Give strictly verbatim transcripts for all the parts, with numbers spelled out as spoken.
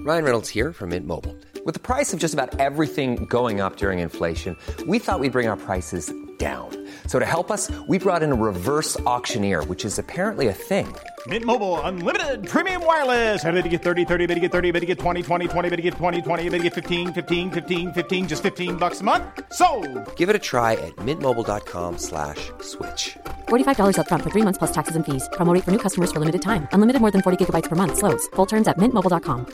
Ryan Reynolds here from Mint Mobile. With the price of just about everything going up during inflation, we thought we'd bring our prices down. So to help us, we brought in a reverse auctioneer, which is apparently a thing. Mint Mobile Unlimited Premium Wireless. How to get thirty, thirty, how to get thirty, how to get twenty, twenty, twenty, how to get twenty, twenty, how to get fifteen, fifteen, fifteen, fifteen, just fifteen bucks a month? Sold! Give it a try at mintmobile.com slash switch. forty-five dollars up front for three months plus taxes and fees. Promo rate for new customers for limited time. Unlimited more than forty gigabytes per month. Slows full terms at mint mobile dot com.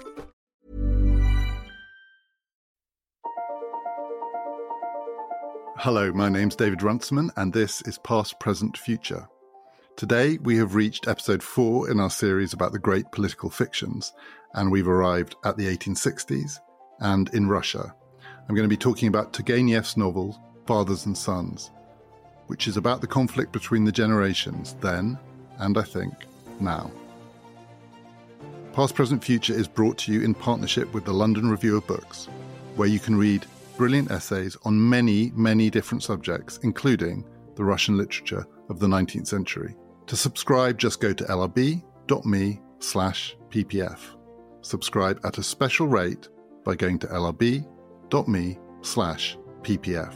Hello, my name's David Runciman, and this is Past, Present, Future. Today, we have reached episode four in our series about the great political fictions, and we've arrived at the eighteen sixties and in Russia. I'm going to be talking about Turgenev's novel, Fathers and Sons, which is about the conflict between the generations then, and I think, now. Past, Present, Future is brought to you in partnership with the London Review of Books, where you can read brilliant essays on many, many different subjects, including the Russian literature of the nineteenth century. To subscribe, just go to lrb.me slash ppf. Subscribe at a special rate by going to lrb.me slash ppf.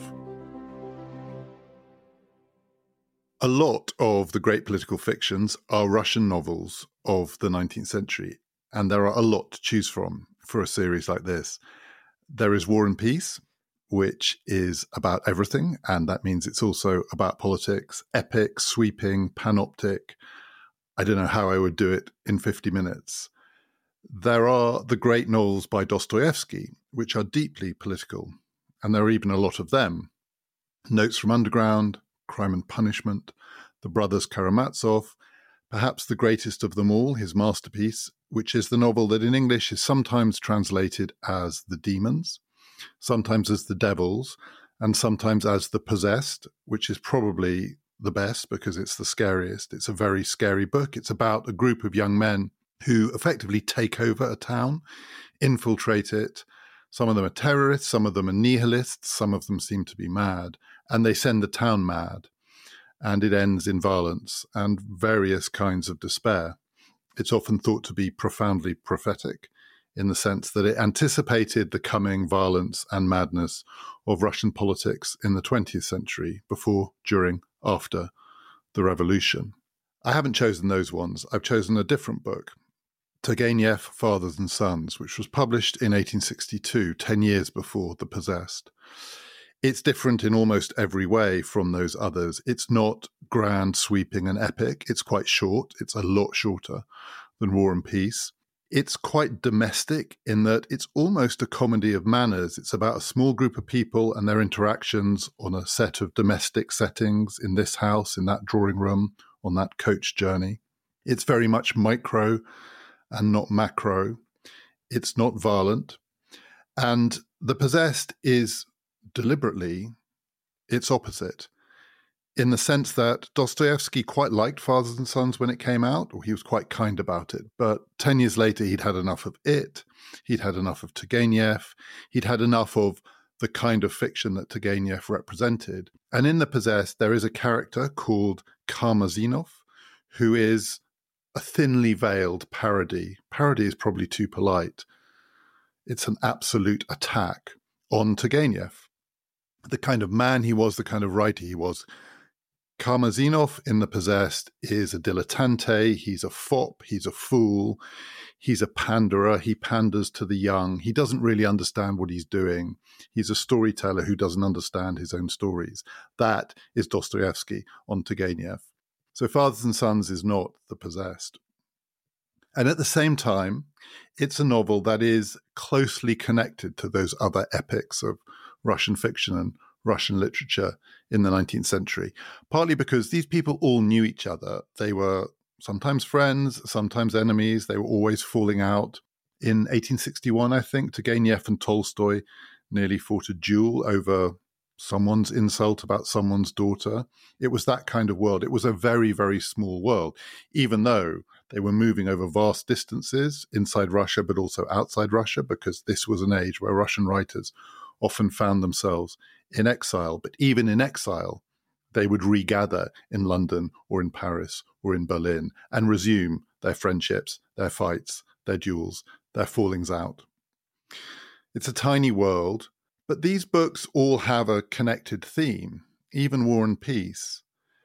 A lot of the great political fictions are Russian novels of the nineteenth century, and there are a lot to choose from for a series like this. There is War and Peace, which is about everything, and that means it's also about politics, epic, sweeping, panoptic. I don't know how I would do it in fifty minutes. There are the great novels by Dostoevsky, which are deeply political, and there are even a lot of them. Notes from Underground, Crime and Punishment, The Brothers Karamazov, perhaps the greatest of them all, his masterpiece, which is the novel that in English is sometimes translated as The Demons, sometimes as The Devils, and sometimes as The Possessed, which is probably the best because it's the scariest. It's a very scary book. It's about a group of young men who effectively take over a town, infiltrate it. Some of them are terrorists, some of them are nihilists, some of them seem to be mad, and they send the town mad. And it ends in violence and various kinds of despair. It's often thought to be profoundly prophetic in the sense that it anticipated the coming violence and madness of Russian politics in the twentieth century, before, during, after the revolution. I haven't chosen those ones. I've chosen a different book, Turgenev, Fathers and Sons, which was published in eighteen sixty-two, ten years before The Possessed. It's different in almost every way from those others. It's not grand, sweeping and epic. It's quite short. It's a lot shorter than War and Peace. It's quite domestic in that it's almost a comedy of manners. It's about a small group of people and their interactions on a set of domestic settings in this house, in that drawing room, on that coach journey. It's very much micro and not macro. It's not violent. And The Possessed is deliberately its opposite, in the sense that Dostoevsky quite liked Fathers and Sons when it came out, or he was quite kind about it. But ten years later, he'd had enough of it. He'd had enough of Turgenev. He'd had enough of the kind of fiction that Turgenev represented. And in The Possessed, there is a character called Karmazinov, who is a thinly veiled parody. Parody is probably too polite. It's an absolute attack on Turgenev, the kind of man he was, the kind of writer he was. Karmazinov in The Possessed is a dilettante, he's a fop, he's a fool, he's a panderer, he panders to the young, he doesn't really understand what he's doing, he's a storyteller who doesn't understand his own stories. That is Dostoevsky on Turgenev. So Fathers and Sons is not The Possessed. And at the same time, it's a novel that is closely connected to those other epics of Russian fiction and Russian literature in the nineteenth century, partly because these people all knew each other. They were sometimes friends, sometimes enemies. They were always falling out. In eighteen sixty-one, I think, Turgenev and Tolstoy nearly fought a duel over someone's insult about someone's daughter. It was that kind of world. It was a very, very small world, even though they were moving over vast distances inside Russia, but also outside Russia, because this was an age where Russian writers often found themselves in exile. But even in exile, they would regather in London or in Paris or in Berlin and resume their friendships, their fights, their duels, their fallings out. It's a tiny world, but these books all have a connected theme, even War and Peace.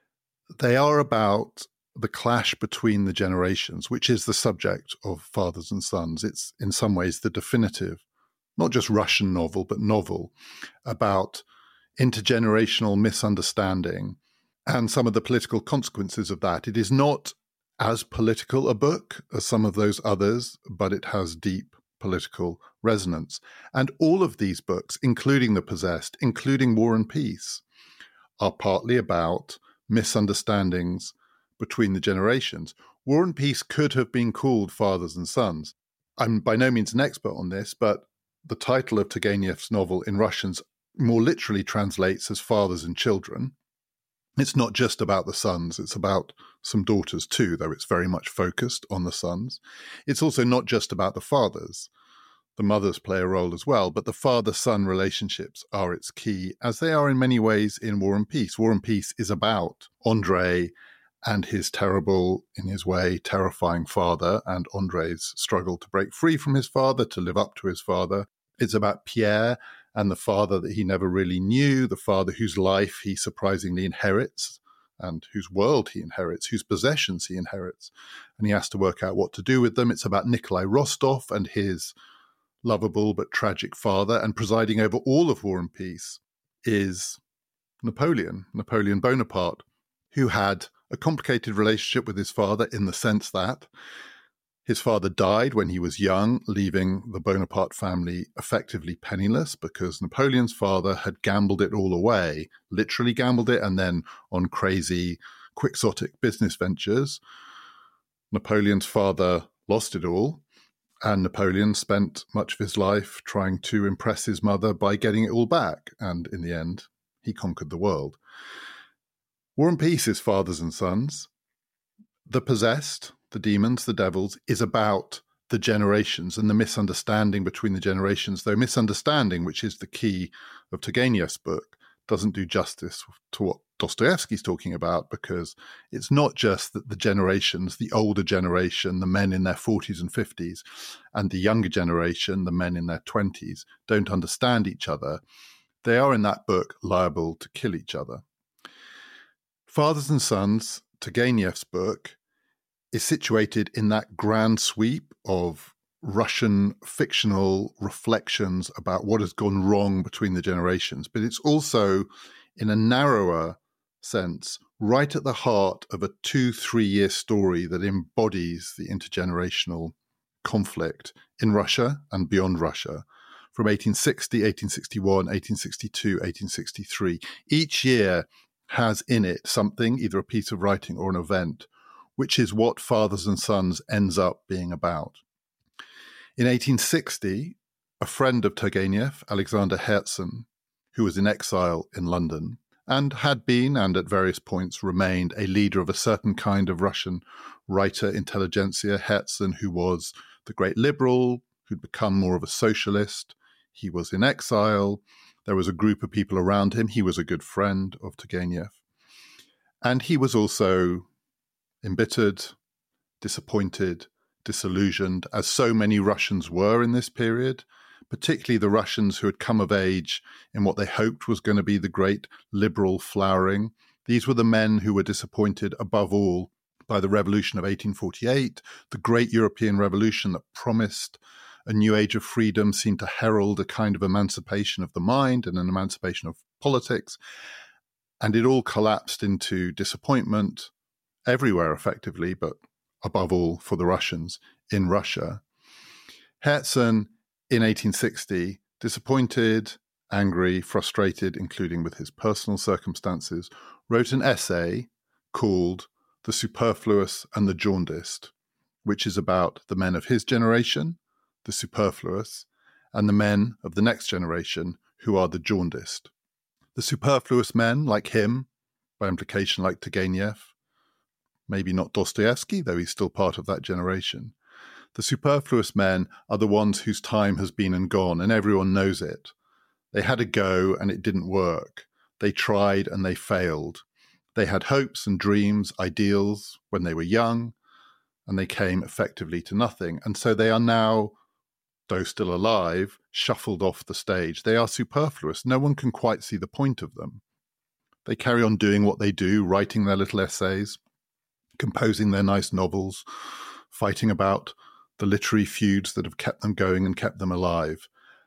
They are about the clash between the generations, which is the subject of Fathers and Sons. It's in some ways the definitive, not just Russian novel, but novel about intergenerational misunderstanding and some of the political consequences of that. It is not as political a book as some of those others, but it has deep political resonance. And all of these books, including The Possessed, including War and Peace, are partly about misunderstandings between the generations. War and Peace could have been called Fathers and Sons. I'm by no means an expert on this, but the title of Turgenev's novel in Russians more literally translates as Fathers and Children. It's not just about the sons, it's about some daughters too, though it's very much focused on the sons. It's also not just about the fathers. The mothers play a role as well, but the father-son relationships are its key, as they are in many ways in War and Peace. War and Peace is about Andrei and his terrible, in his way, terrifying father, and Andrei's struggle to break free from his father, to live up to his father. It's about Pierre and the father that he never really knew, the father whose life he surprisingly inherits, and whose world he inherits, whose possessions he inherits, and he has to work out what to do with them. It's about Nikolai Rostov and his lovable but tragic father, and presiding over all of War and Peace is Napoleon, Napoleon Bonaparte, who had a complicated relationship with his father in the sense that his father died when he was young, leaving the Bonaparte family effectively penniless because Napoleon's father had gambled it all away, literally gambled it, and then on crazy, quixotic business ventures. Napoleon's father lost it all, and Napoleon spent much of his life trying to impress his mother by getting it all back, and in the end, he conquered the world. War and Peace is Fathers and Sons. The Possessed, the demons, the devils, is about the generations and the misunderstanding between the generations, though misunderstanding, which is the key of Turgenev's book, doesn't do justice to what Dostoevsky's talking about, because it's not just that the generations, the older generation, the men in their forties and fifties, and the younger generation, the men in their twenties, don't understand each other. They are in that book liable to kill each other. Fathers and Sons, Turgenev's book, is situated in that grand sweep of Russian fictional reflections about what has gone wrong between the generations. But it's also, in a narrower sense, right at the heart of a two, three-year story that embodies the intergenerational conflict in Russia and beyond Russia, from eighteen sixty, eighteen sixty-one, eighteen sixty-two, eighteen sixty-three. Each year has in it something, either a piece of writing or an event, which is what Fathers and Sons ends up being about. In eighteen sixty, a friend of Turgenev, Alexander Herzen, who was in exile in London and had been, and at various points remained, a leader of a certain kind of Russian writer intelligentsia, Herzen, who was the great liberal, who'd become more of a socialist. He was in exile. There was a group of people around him. He was a good friend of Turgenev. And he was also embittered, disappointed, disillusioned, as so many Russians were in this period, particularly the Russians who had come of age in what they hoped was going to be the great liberal flowering. These were the men who were disappointed above all by the revolution of eighteen forty-eight, the great European revolution that promised a new age of freedom, seemed to herald a kind of emancipation of the mind and an emancipation of politics. And it all collapsed into disappointment everywhere, effectively, but above all for the Russians in Russia. Herzen, in eighteen sixty, disappointed, angry, frustrated, including with his personal circumstances, wrote an essay called The Superfluous and the Jaundiced, which is about the men of his generation, the superfluous, and the men of the next generation, who are the jaundiced. The superfluous men, like him, by implication like Turgenev, maybe not Dostoevsky, though he's still part of that generation. The superfluous men are the ones whose time has been and gone, and everyone knows it. They had a go and it didn't work. They tried and they failed. They had hopes and dreams, ideals when they were young, and they came effectively to nothing. And so they are now though still alive, shuffled off the stage. They are superfluous. No one can quite see the point of them. They carry on doing what they do, writing their little essays, composing their nice novels, fighting about the literary feuds that have kept them going and kept them alive.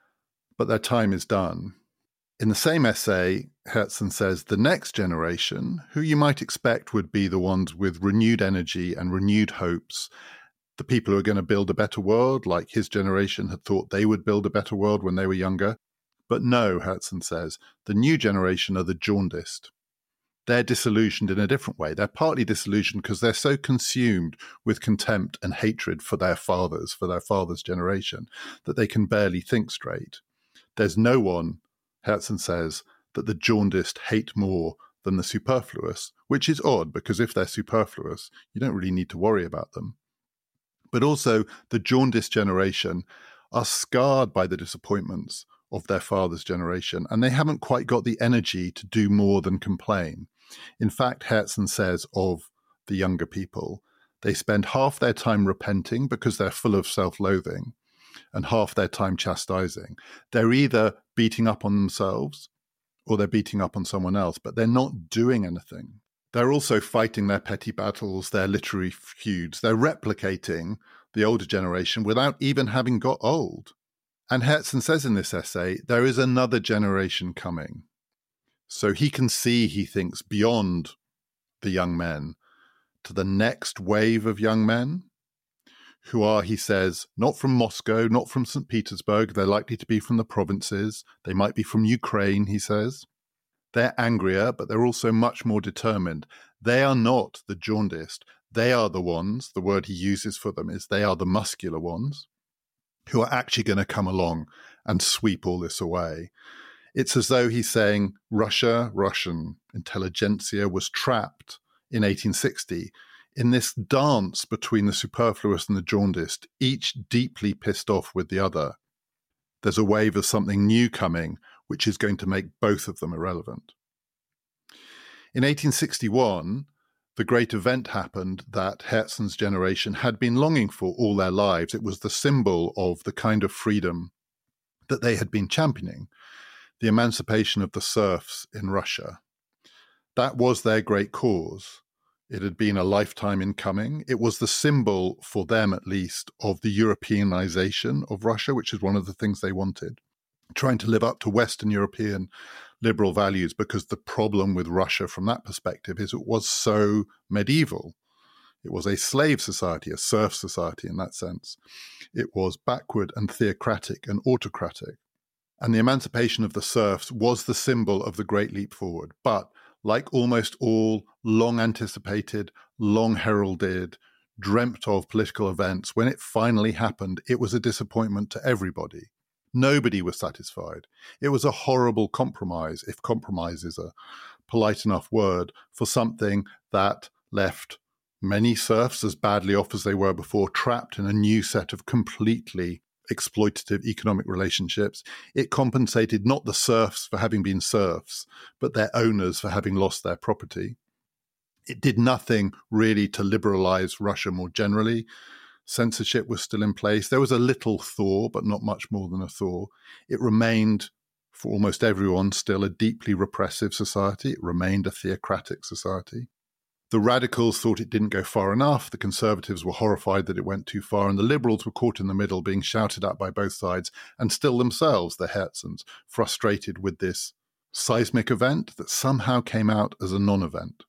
But their time is done. In the same essay, Herzen says the next generation, who you might expect would be the ones with renewed energy and renewed hopes, the people who are going to build a better world, like his generation had thought they would build a better world when they were younger. But no, Herzen says, the new generation are the jaundiced. They're disillusioned in a different way. They're partly disillusioned because they're so consumed with contempt and hatred for their fathers, for their father's generation, that they can barely think straight. There's no one, Herzen says, that the jaundiced hate more than the superfluous, which is odd because if they're superfluous, you don't really need to worry about them. But also the jaundiced generation are scarred by the disappointments of their father's generation, and they haven't quite got the energy to do more than complain. In fact, Herzen says of the younger people, they spend half their time repenting because they're full of self-loathing and half their time chastising. They're either beating up on themselves or they're beating up on someone else, but they're not doing anything. They're also fighting their petty battles, their literary feuds. They're replicating the older generation without even having got old. And Herzen says in this essay, there is another generation coming. So he can see, he thinks, beyond the young men to the next wave of young men who are, he says, not from Moscow, not from Saint Petersburg. They're likely to be from the provinces. They might be from Ukraine, he says. They're angrier, but they're also much more determined. They are not the jaundiced. They are the ones, the word he uses for them is they are the muscular ones, who are actually going to come along and sweep all this away. It's as though he's saying Russia, Russian intelligentsia was trapped in eighteen sixty in this dance between the superfluous and the jaundiced, each deeply pissed off with the other. There's a wave of something new coming, which is going to make both of them irrelevant. In eighteen sixty-one, the great event happened that Herzen's generation had been longing for all their lives. It was the symbol of the kind of freedom that they had been championing, the emancipation of the serfs in Russia. That was their great cause. It had been a lifetime in coming. It was the symbol, for them at least, of the Europeanization of Russia, which is one of the things they wanted, trying to live up to Western European liberal values, because the problem with Russia from that perspective is it was so medieval. It was a slave society, a serf society in that sense. It was backward and theocratic and autocratic. And the emancipation of the serfs was the symbol of the Great Leap Forward. But like almost all long anticipated, long heralded, dreamt of political events, when it finally happened, it was a disappointment to everybody. Nobody was satisfied. It was a horrible compromise, if compromise is a polite enough word, for something that left many serfs, as badly off as they were before, trapped in a new set of completely exploitative economic relationships. It compensated not the serfs for having been serfs, but their owners for having lost their property. It did nothing really to liberalize Russia more generally. Censorship was still in place. There was a little thaw, but not much more than a thaw. It remained, for almost everyone, still a deeply repressive society. It remained a theocratic society. The radicals thought it didn't go far enough. The conservatives were horrified that it went too far, and the liberals were caught in the middle, being shouted at by both sides, and still themselves, the Herzens, frustrated with this seismic event that somehow came out as a non-event.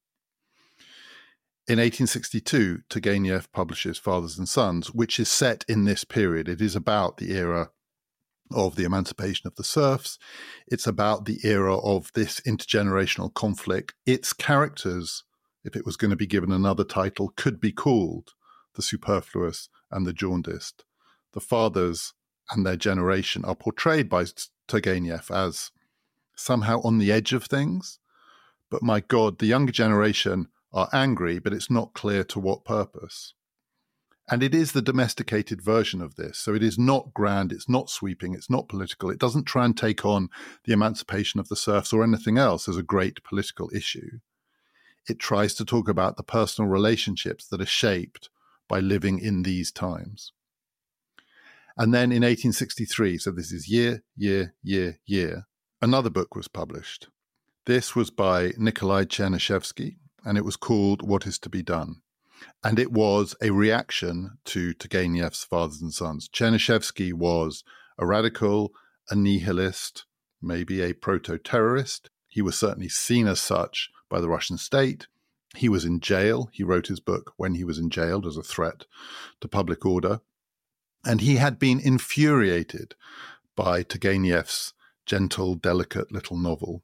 In eighteen sixty-two, Turgenev publishes Fathers and Sons, which is set in this period. It is about the era of the emancipation of the serfs. It's about the era of this intergenerational conflict. Its characters, if it was going to be given another title, could be called the superfluous and the jaundiced. The fathers and their generation are portrayed by Turgenev as somehow on the edge of things. But my God, the younger generation are angry, but it's not clear to what purpose. And it is the domesticated version of this. So it is not grand, it's not sweeping, it's not political. It doesn't try and take on the emancipation of the serfs or anything else as a great political issue. It tries to talk about the personal relationships that are shaped by living in these times. And then in eighteen sixty-three, so this is year, year, year, year, another book was published. This was by Nikolai Chernyshevsky, and it was called What Is to Be Done. And it was a reaction to Turgenev's Fathers and Sons. Chernyshevsky was a radical, a nihilist, maybe a proto-terrorist. He was certainly seen as such by the Russian state. He was in jail. He wrote his book when he was in jail as a threat to public order. And he had been infuriated by Turgenev's gentle, delicate little novel.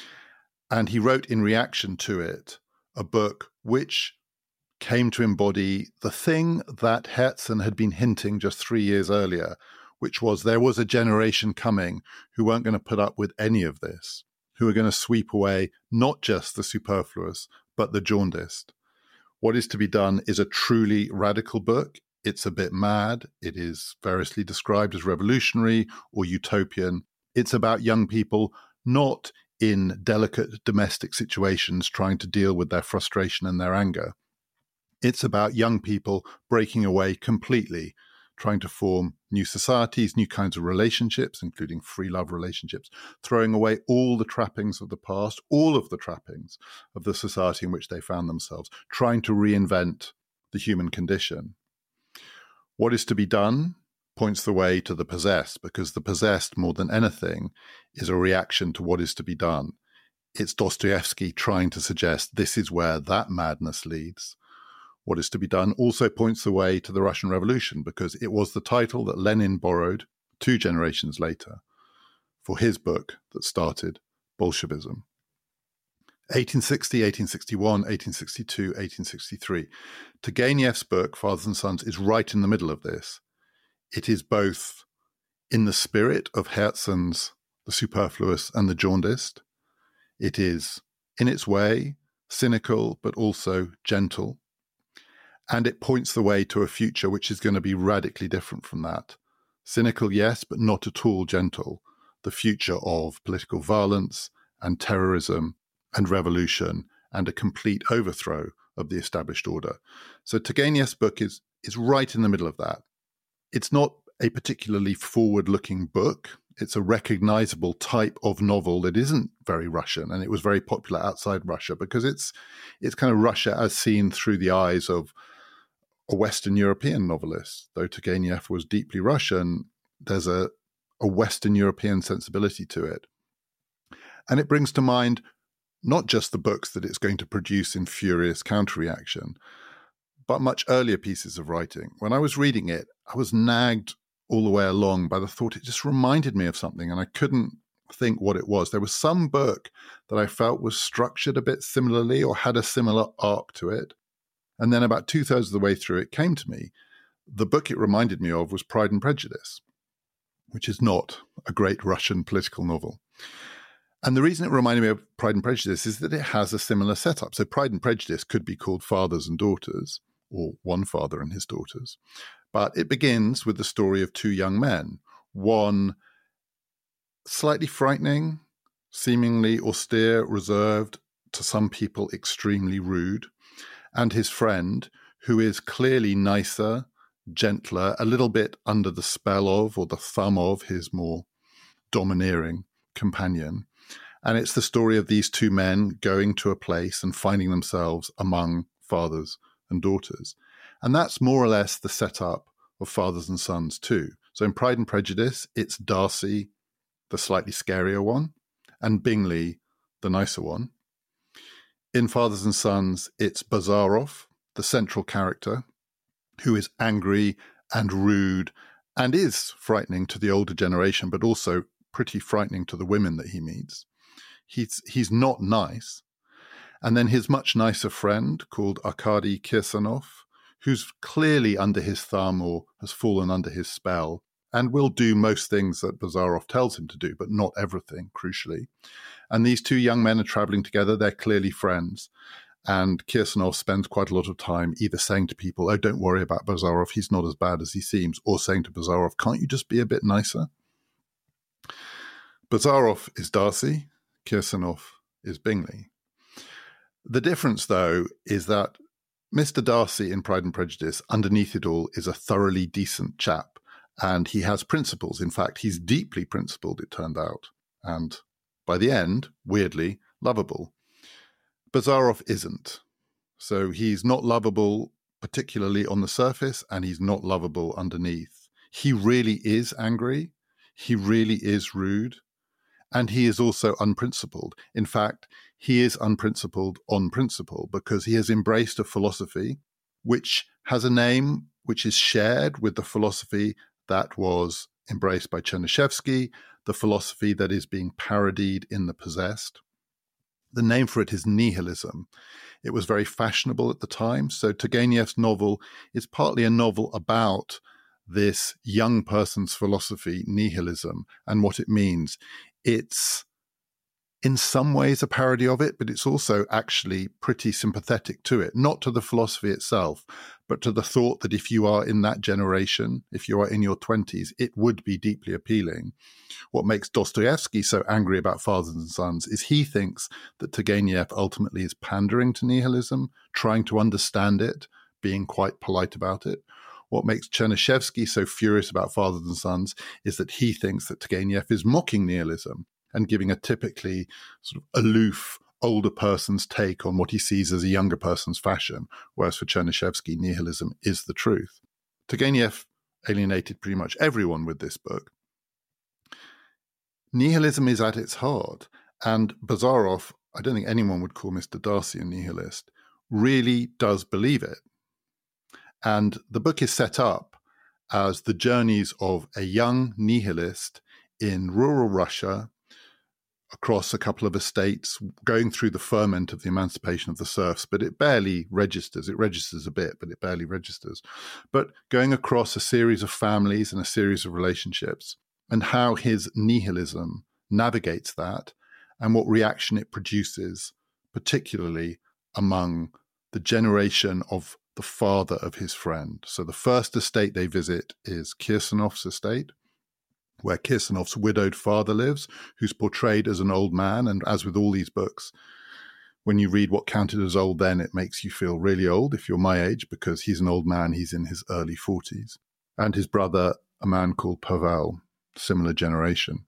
And he wrote in reaction to it a book which came to embody the thing that Herzen had been hinting just three years earlier, which was there was a generation coming who weren't going to put up with any of this, who were going to sweep away not just the superfluous, but the jaundiced. What Is to Be Done is a truly radical book. It's a bit mad. It is variously described as revolutionary or utopian. It's about young people not in delicate domestic situations trying to deal with their frustration and their anger. It's about young people breaking away completely, trying to form new societies, new kinds of relationships, including free love relationships, throwing away all the trappings of the past, all of the trappings of the society in which they found themselves, trying to reinvent the human condition. What Is to Be Done points the way to the possessed, because the possessed, more than anything, is a reaction to what is to be done. It's Dostoevsky trying to suggest this is where that madness leads. What Is to Be Done also points the way to the Russian Revolution, because it was the title that Lenin borrowed two generations later for his book that started Bolshevism. eighteen sixty, eighteen sixty-one, eighteen sixty-two, eighteen sixty-three. Turgenev's book, Fathers and Sons, is right in the middle of this. It is both in the spirit of Herzen's The Superfluous and the Jaundiced. It is, in its way, cynical, but also gentle. And it points the way to a future which is going to be radically different from that. Cynical, yes, but not at all gentle. The future of political violence and terrorism and revolution and a complete overthrow of the established order. So Turgenev's book is, is right in the middle of that. It's not a particularly forward-looking book. It's a recognizable type of novel that isn't very Russian, and it was very popular outside Russia because it's it's kind of Russia as seen through the eyes of a Western European novelist. Though Turgenev was deeply Russian, there's a, a Western European sensibility to it. And it brings to mind not just the books that it's going to produce in furious counter-reaction, but much earlier pieces of writing. When I was reading it, I was nagged all the way along by the thought it just reminded me of something, and I couldn't think what it was. There was some book that I felt was structured a bit similarly or had a similar arc to it. And then about two-thirds of the way through, it came to me. The book it reminded me of was Pride and Prejudice, which is not a great Russian political novel. And the reason it reminded me of Pride and Prejudice is that it has a similar setup. So Pride and Prejudice could be called Fathers and Daughters, or One Father and His Daughters. But it begins with the story of two young men, one slightly frightening, seemingly austere, reserved, to some people extremely rude, and his friend, who is clearly nicer, gentler, a little bit under the spell of or the thumb of his more domineering companion. And it's the story of these two men going to a place and finding themselves among fathers and daughters. And that's more or less the setup of Fathers and Sons too. So in Pride and Prejudice, it's Darcy, the slightly scarier one, and Bingley, the nicer one. In Fathers and Sons, it's Bazarov, the central character, who is angry and rude and is frightening to the older generation, but also pretty frightening to the women that he meets. He's he's not nice. And then his much nicer friend called Arkady Kirsanov, who's clearly under his thumb or has fallen under his spell and will do most things that Bazarov tells him to do, but not everything, crucially. And these two young men are traveling together. They're clearly friends. And Kirsanov spends quite a lot of time either saying to people, oh, don't worry about Bazarov, he's not as bad as he seems, or saying to Bazarov, can't you just be a bit nicer? Bazarov is Darcy, Kirsanov is Bingley. The difference, though, is that Mister Darcy in Pride and Prejudice, underneath it all, is a thoroughly decent chap. And he has principles. In fact, he's deeply principled, it turned out. And by the end, weirdly, lovable. Bazarov isn't. So he's not lovable, particularly on the surface, and he's not lovable underneath. He really is angry. He really is rude. And he is also unprincipled. In fact, he is unprincipled on principle because he has embraced a philosophy which has a name which is shared with the philosophy that was embraced by Chernyshevsky, the philosophy that is being parodied in The Possessed. The name for it is nihilism. It was very fashionable at the time. So Turgenev's novel is partly a novel about this young person's philosophy, nihilism, and what it means. It's in some ways a parody of it, but it's also actually pretty sympathetic to it, not to the philosophy itself, but to the thought that if you are in that generation, if you are in your twenties, it would be deeply appealing. What makes Dostoevsky so angry about Fathers and Sons is he thinks that Turgenev ultimately is pandering to nihilism, trying to understand it, being quite polite about it. What makes Chernyshevsky so furious about Fathers and Sons is that he thinks that Turgenev is mocking nihilism and giving a typically sort of aloof, older person's take on what he sees as a younger person's fashion, whereas for Chernyshevsky, nihilism is the truth. Turgenev alienated pretty much everyone with this book. Nihilism is at its heart, and Bazarov, I don't think anyone would call Mister Darcy a nihilist, really does believe it. And the book is set up as the journeys of a young nihilist in rural Russia, across a couple of estates, going through the ferment of the emancipation of the serfs, but it barely registers. It registers a bit, but it barely registers. But going across a series of families and a series of relationships, and how his nihilism navigates that, and what reaction it produces, particularly among the generation of the father of his friend. So the first estate they visit is Kirsanov's estate, where Kirsanov's widowed father lives, who's portrayed as an old man. And as with all these books, when you read what counted as old then, it makes you feel really old if you're my age, because he's an old man, he's in his early forties. And his brother, a man called Pavel, similar generation.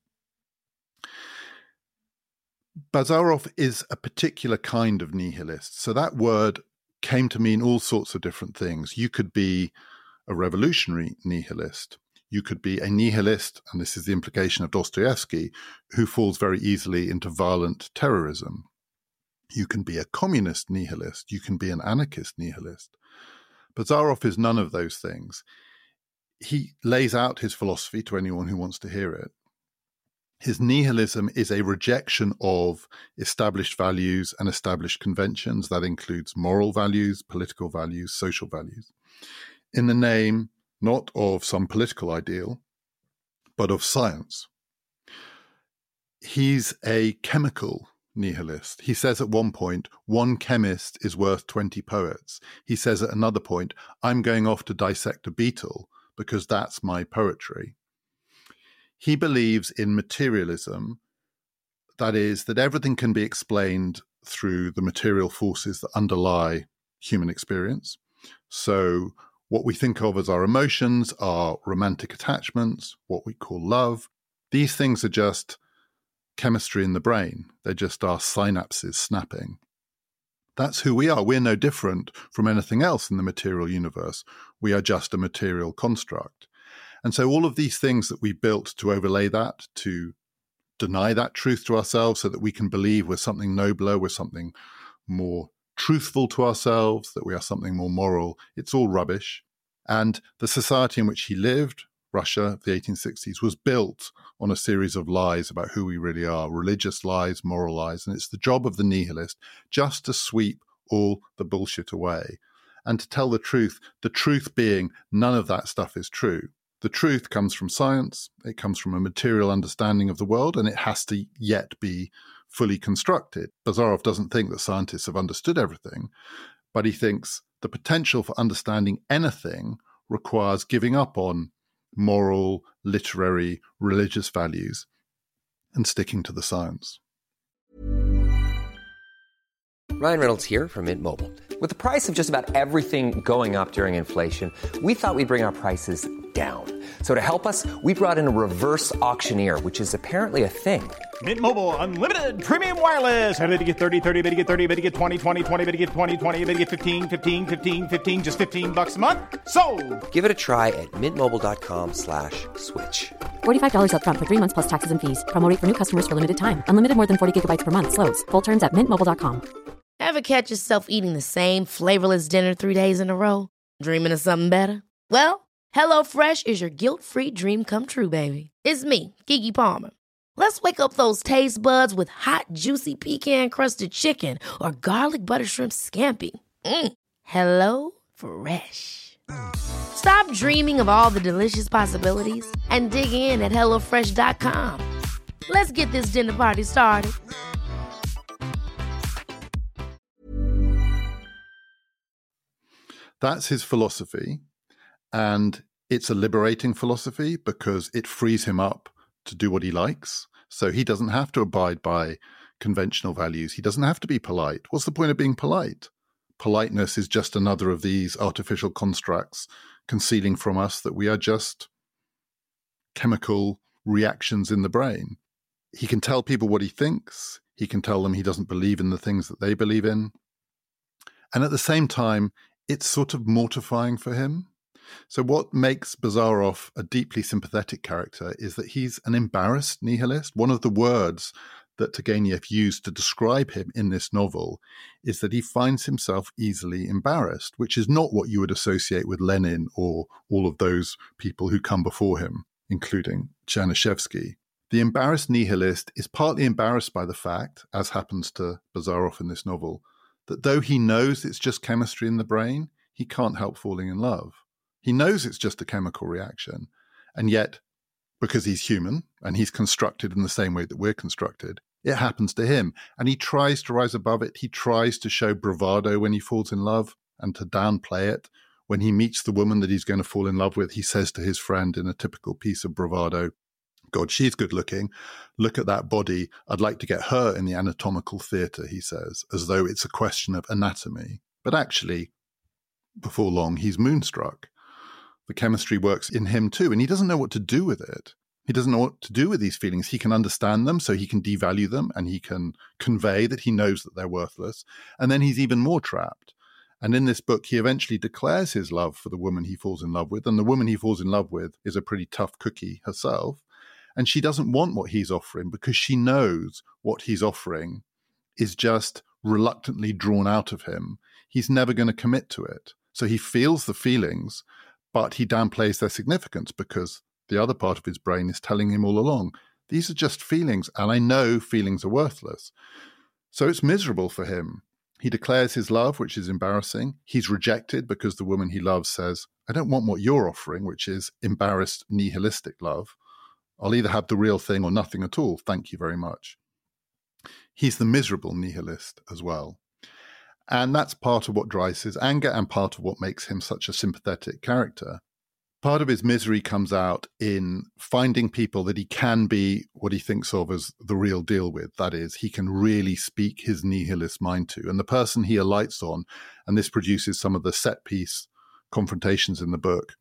Bazarov is a particular kind of nihilist. So that word came to mean all sorts of different things. You could be a revolutionary nihilist. You could be a nihilist, and this is the implication of Dostoevsky, who falls very easily into violent terrorism. You can be a communist nihilist. You can be an anarchist nihilist. Bazarov is none of those things. He lays out his philosophy to anyone who wants to hear it. His nihilism is a rejection of established values and established conventions. That includes moral values, political values, social values, in the name not of some political ideal, but of science. He's a chemical nihilist. He says at one point, one chemist is worth twenty poets. He says at another point, I'm going off to dissect a beetle because that's my poetry. He believes in materialism, that is, that everything can be explained through the material forces that underlie human experience. So what we think of as our emotions are romantic attachments, what we call love. These things are just chemistry in the brain. They're just our synapses snapping. That's who we are. We're no different from anything else in the material universe. We are just a material construct. And so all of these things that we built to overlay that, to deny that truth to ourselves so that we can believe we're something nobler, we're something more truthful to ourselves, that we are something more moral, it's all rubbish. And the society in which he lived, Russia of the eighteen sixties, was built on a series of lies about who we really are, religious lies, moral lies. And it's the job of the nihilist just to sweep all the bullshit away and to tell the truth, the truth being none of that stuff is true. The truth comes from science, it comes from a material understanding of the world, and it has to yet be fully constructed. Bazarov doesn't think that scientists have understood everything, but he thinks the potential for understanding anything requires giving up on moral, literary, religious values and sticking to the science. Ryan Reynolds here from Mint Mobile. With the price of just about everything going up during inflation, we thought we'd bring our prices down. So to help us, we brought in a reverse auctioneer, which is apparently a thing. Mint Mobile Unlimited Premium Wireless. Ready to get thirty, thirty, bit to get thirty, bit to get twenty, twenty, twenty, bit to get twenty, twenty, bit to get fifteen, fifteen, fifteen, fifteen, just fifteen bucks a month? Sold! Give it a try at mintmobile.com slash switch. forty-five dollars up front for three months plus taxes and fees. Promo rate for new customers for limited time. Unlimited more than forty gigabytes per month. Slows full terms at mint mobile dot com. Ever catch yourself eating the same flavorless dinner three days in a row? Dreaming of something better? Well, HelloFresh is your guilt-free dream come true, baby. It's me, Keke Palmer. Let's wake up those taste buds with hot, juicy pecan-crusted chicken or garlic butter shrimp scampi. Mm. Hello Fresh. Stop dreaming of all the delicious possibilities and dig in at hello fresh dot com. Let's get this dinner party started. That's his philosophy, and it's a liberating philosophy because it frees him up to do what he likes. So he doesn't have to abide by conventional values. He doesn't have to be polite. What's the point of being polite? Politeness is just another of these artificial constructs concealing from us that we are just chemical reactions in the brain. He can tell people what he thinks. He can tell them he doesn't believe in the things that they believe in. And at the same time, it's sort of mortifying for him. So what makes Bazarov a deeply sympathetic character is that he's an embarrassed nihilist. One of the words that Turgenev used to describe him in this novel is that he finds himself easily embarrassed, which is not what you would associate with Lenin or all of those people who come before him, including Chernyshevsky. The embarrassed nihilist is partly embarrassed by the fact, as happens to Bazarov in this novel, that though he knows it's just chemistry in the brain, he can't help falling in love. He knows it's just a chemical reaction, and yet, because he's human, and he's constructed in the same way that we're constructed, it happens to him, and he tries to rise above it. He tries to show bravado when he falls in love, and to downplay it. When he meets the woman that he's going to fall in love with, he says to his friend in a typical piece of bravado, God, she's good looking. Look at that body. I'd like to get her in the anatomical theatre, he says, as though it's a question of anatomy. But actually, before long, he's moonstruck. The chemistry works in him too, and he doesn't know what to do with it. He doesn't know what to do with these feelings. He can understand them, so he can devalue them, and he can convey that he knows that they're worthless. And then he's even more trapped. And in this book, he eventually declares his love for the woman he falls in love with, and the woman he falls in love with is a pretty tough cookie herself. And she doesn't want what he's offering because she knows what he's offering is just reluctantly drawn out of him. He's never going to commit to it. So he feels the feelings, but he downplays their significance because the other part of his brain is telling him all along, these are just feelings, and I know feelings are worthless. So it's miserable for him. He declares his love, which is embarrassing. He's rejected because the woman he loves says, I don't want what you're offering, which is embarrassed, nihilistic love. I'll either have the real thing or nothing at all. Thank you very much. He's the miserable nihilist as well. And that's part of what drives his anger and part of what makes him such a sympathetic character. Part of his misery comes out in finding people that he can be what he thinks of as the real deal with. That is, he can really speak his nihilist mind to. And the person he alights on, and this produces some of the set piece confrontations in the book,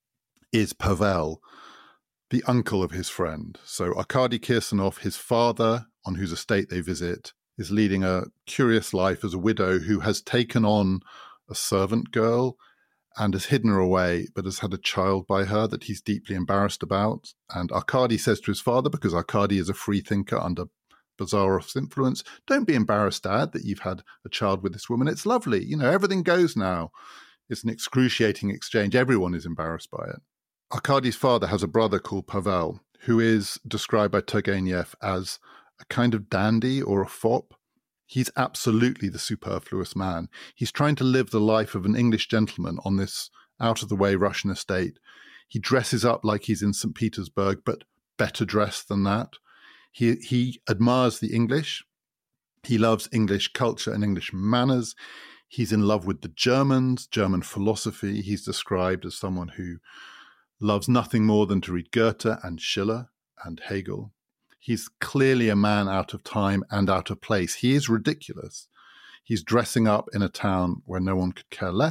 is Pavel, the uncle of his friend. So Arkady Kirsanov, his father, on whose estate they visit, is leading a curious life as a widow who has taken on a servant girl and has hidden her away, but has had a child by her that he's deeply embarrassed about. And Arkady says to his father, because Arkady is a free thinker under Bazarov's influence, don't be embarrassed, Dad, that you've had a child with this woman. It's lovely. You know, everything goes now. It's an excruciating exchange. Everyone is embarrassed by it. Arkady's father has a brother called Pavel, who is described by Turgenev as a kind of dandy or a fop. He's absolutely the superfluous man. He's trying to live the life of an English gentleman on this out-of-the-way Russian estate. He dresses up like he's in Saint Petersburg, but better dressed than that. He, he admires the English. He loves English culture and English manners. He's in love with the Germans, German philosophy. He's described as someone who loves nothing more than to read Goethe and Schiller and Hegel. He's clearly a man out of time and out of place. He is ridiculous. He's dressing up in a town where no one could care less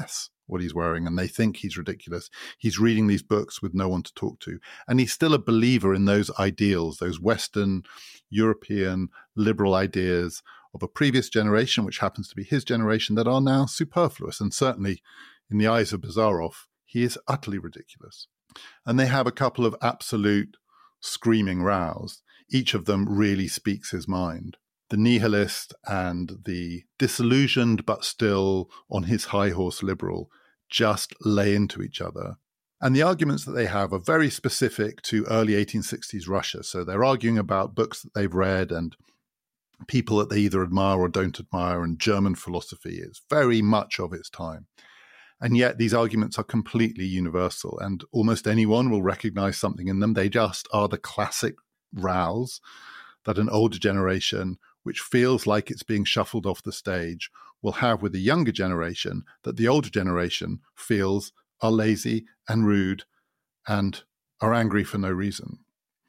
what he's wearing, and they think he's ridiculous. He's reading these books with no one to talk to. And he's still a believer in those ideals, those Western, European, liberal ideas of a previous generation, which happens to be his generation, that are now superfluous. And certainly, in the eyes of Bazarov, he is utterly ridiculous. And they have a couple of absolute screaming rows. Each of them really speaks his mind. The nihilist and the disillusioned but still on his high horse liberal just lay into each other. And the arguments that they have are very specific to early eighteen sixties Russia. So they're arguing about books that they've read and people that they either admire or don't admire, and German philosophy is very much of its time. And yet these arguments are completely universal, and almost anyone will recognize something in them. They just are the classic rows that an older generation, which feels like it's being shuffled off the stage, will have with the younger generation that the older generation feels are lazy and rude and are angry for no reason.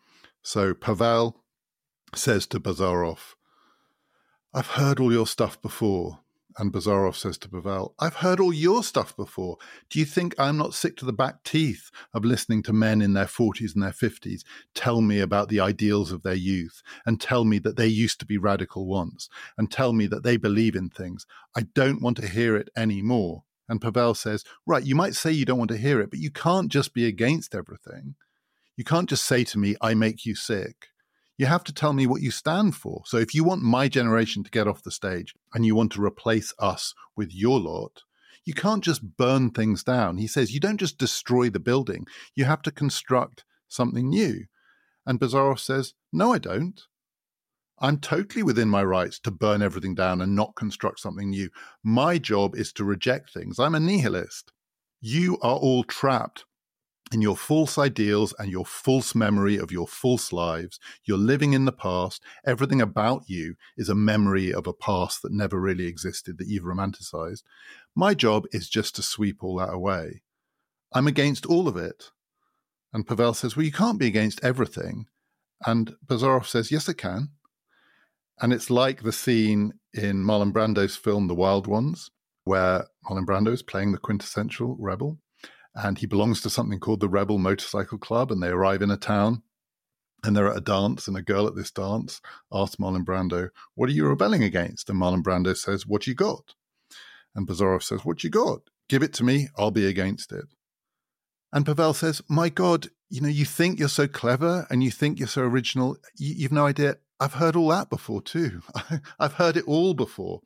So Pavel says to Bazarov, "I've heard all your stuff before." And Bazarov says to Pavel, "I've heard all your stuff before. Do you think I'm not sick to the back teeth of listening to men in their forties and their fifties tell me about the ideals of their youth, and tell me that they used to be radical once, and tell me that they believe in things? I don't want to hear it anymore." And Pavel says, "Right, you might say you don't want to hear it, but you can't just be against everything. You can't just say to me, I make you sick. You have to tell me what you stand for. So if you want my generation to get off the stage and you want to replace us with your lot, you can't just burn things down." He says, you don't just destroy the building. You have to construct something new. And Bazarov says, "No, I don't. I'm totally within my rights to burn everything down and not construct something new. My job is to reject things. I'm a nihilist. You are all trapped in your false ideals and your false memory of your false lives. You're living in the past. Everything about you is a memory of a past that never really existed, that you've romanticized. My job is just to sweep all that away. I'm against all of it." And Pavel says, "Well, you can't be against everything." And Bazarov says, "Yes, I can." And it's like the scene in Marlon Brando's film, The Wild Ones, where Marlon Brando is playing the quintessential rebel. And he belongs to something called the Rebel Motorcycle Club, and they arrive in a town, and they're at a dance, and a girl at this dance asks Marlon Brando, "What are you rebelling against?" And Marlon Brando says, "What you got?" And Bazarov says, "What you got? Give it to me, I'll be against it." And Pavel says, "My God, you know, you think you're so clever, and you think you're so original. You, you've no idea. I've heard all that before too. I've heard it all before."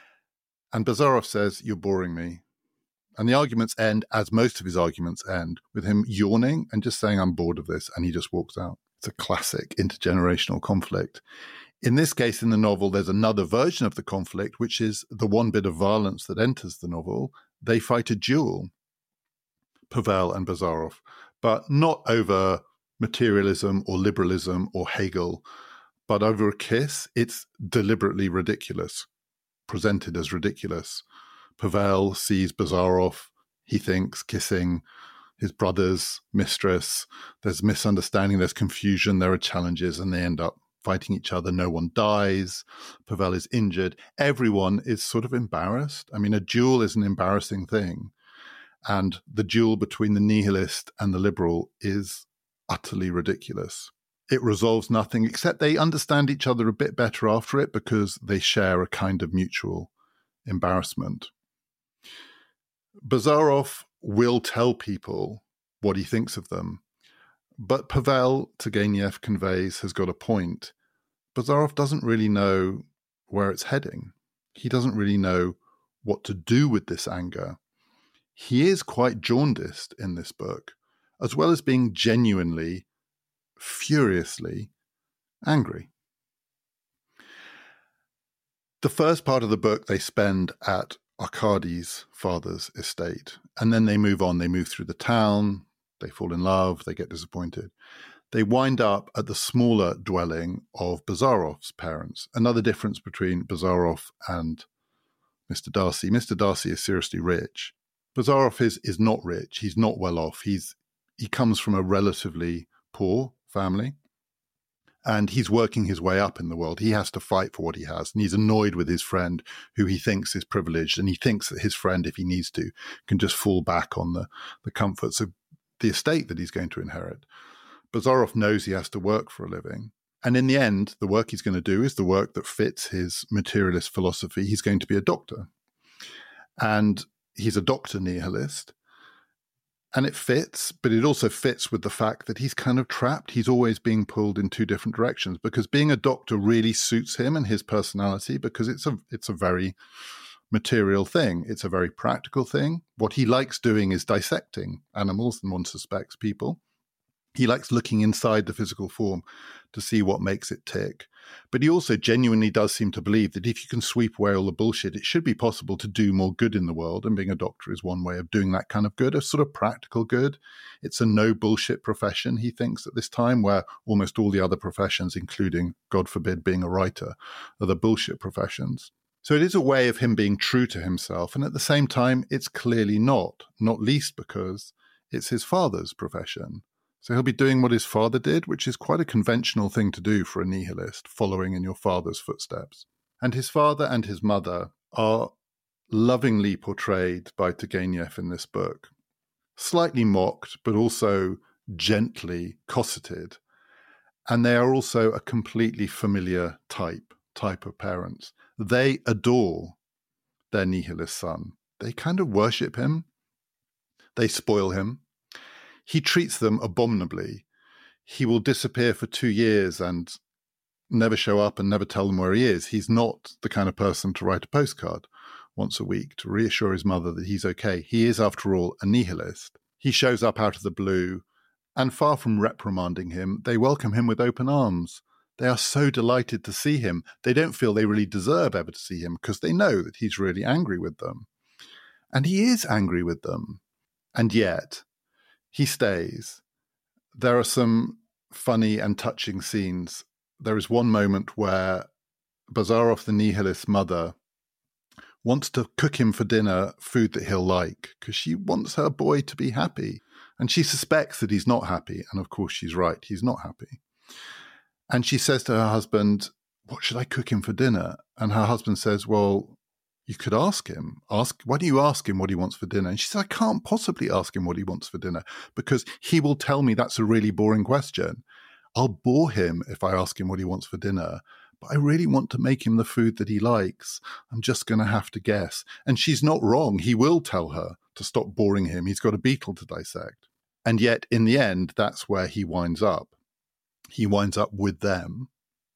And Bazarov says, "You're boring me." And the arguments end, as most of his arguments end, with him yawning and just saying, "I'm bored of this," and he just walks out. It's a classic intergenerational conflict. In this case, in the novel, there's another version of the conflict, which is the one bit of violence that enters the novel. They fight a duel, Pavel and Bazarov, but not over materialism or liberalism or Hegel, but over a kiss. It's deliberately ridiculous, presented as ridiculous. Pavel sees Bazarov, he thinks, kissing his brother's mistress. There's misunderstanding, there's confusion, there are challenges, and they end up fighting each other. No one dies. Pavel is injured. Everyone is sort of embarrassed. I mean, a duel is an embarrassing thing. And the duel between the nihilist and the liberal is utterly ridiculous. It resolves nothing, except they understand each other a bit better after it because they share a kind of mutual embarrassment. Bazarov will tell people what he thinks of them, but Pavel, Turgenev conveys, has got a point. Bazarov doesn't really know where it's heading. He doesn't really know what to do with this anger. He is quite jaundiced in this book, as well as being genuinely, furiously angry. The first part of the book they spend at Arkady's father's estate, and then they move on. They move through the town, they fall in love, they get disappointed. They wind up at the smaller dwelling of Bazarov's parents. Another difference between Bazarov and Mister Darcy. Mister Darcy is seriously rich. Bazarov is, is not rich. He's not well off. He's he comes from a relatively poor family. And he's working his way up in the world. He has to fight for what he has. And he's annoyed with his friend, who he thinks is privileged. And he thinks that his friend, if he needs to, can just fall back on the, the comforts of the estate that he's going to inherit. Bazarov knows he has to work for a living. And in the end, the work he's going to do is the work that fits his materialist philosophy. He's going to be a doctor. And he's a doctor nihilist. And it fits, but it also fits with the fact that he's kind of trapped. He's always being pulled in two different directions, because being a doctor really suits him and his personality, because it's a it's a very material thing. It's a very practical thing. What he likes doing is dissecting animals, and one suspects people. He likes looking inside the physical form to see what makes it tick. But he also genuinely does seem to believe that if you can sweep away all the bullshit, it should be possible to do more good in the world. And being a doctor is one way of doing that kind of good, a sort of practical good. It's a no bullshit profession, he thinks, at this time, where almost all the other professions, including, God forbid, being a writer, are the bullshit professions. So it is a way of him being true to himself. And at the same time, it's clearly not, not least because it's his father's profession. So he'll be doing what his father did, which is quite a conventional thing to do for a nihilist, following in your father's footsteps. And his father and his mother are lovingly portrayed by Turgenev in this book. Slightly mocked, but also gently cosseted. And they are also a completely familiar type, type of parents. They adore their nihilist son. They kind of worship him. They spoil him. He treats them abominably. He will disappear for two years and never show up and never tell them where he is. He's not the kind of person to write a postcard once a week to reassure his mother that he's okay. He is, after all, a nihilist. He shows up out of the blue, and far from reprimanding him, they welcome him with open arms. They are so delighted to see him. They don't feel they really deserve ever to see him, because they know that he's really angry with them. And he is angry with them. And yet he stays. There are some funny and touching scenes. There is one moment where Bazarov, the nihilist mother, wants to cook him for dinner food that he'll like, because she wants her boy to be happy. And she suspects that he's not happy. And of course, she's right. He's not happy. And she says to her husband, what should I cook him for dinner? And her husband says, well, you could ask him. Ask, why don't you ask him what he wants for dinner? And she said, I can't possibly ask him what he wants for dinner, because he will tell me that's a really boring question. I'll bore him if I ask him what he wants for dinner, but I really want to make him the food that he likes. I'm just going to have to guess. And she's not wrong. He will tell her to stop boring him. He's got a beetle to dissect. And yet, in the end, that's where he winds up. He winds up with them.